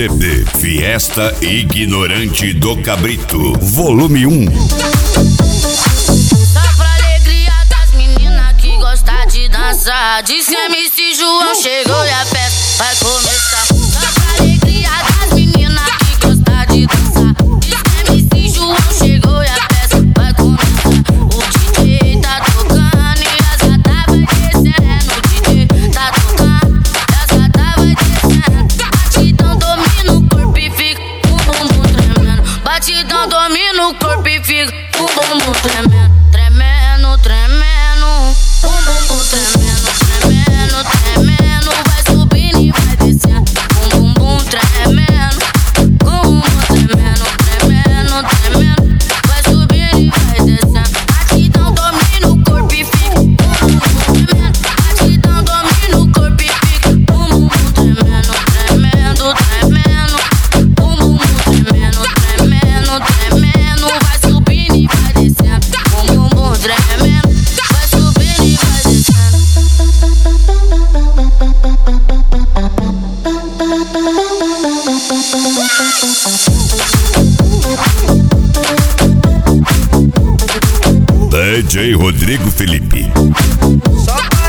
CD Fiesta Ignorante do Cabrito, volume 1. Só pra alegria das meninas que gostam de dançar. Disse MC João chegou e a festa vai começar. Só pra alegria das meninas que gostam de dançar. Disse MC João chegou e a festa vai começar. O DJ tá tocando e as gatas vai descendo. O DJ tá tocando e as gatas vai descendo. Batidão domina o corpo e fica o bumbum tremendo. Batidão domina o corpo e fica o bumbum tremendo. Tremendo, tremendo, o bumbum tremendo. Tremendo, tremendo, vai subindo e vai descendo. O bumbum tremendo, o bumbum tremendo. Tremendo, tremendo, vai subindo e vai descendo. Batidão domina o corpo e fica o bumbum tremendo. Batidão domina o corpo e fica o bumbum tremendo. Tremendo, tremendo, o bumbum tremendo. Tremendo, tremendo, vai subindo e vai descendo. O bumbum tremendo, vai subindo e vai descendo. DJ Rodrigo Felipe. Só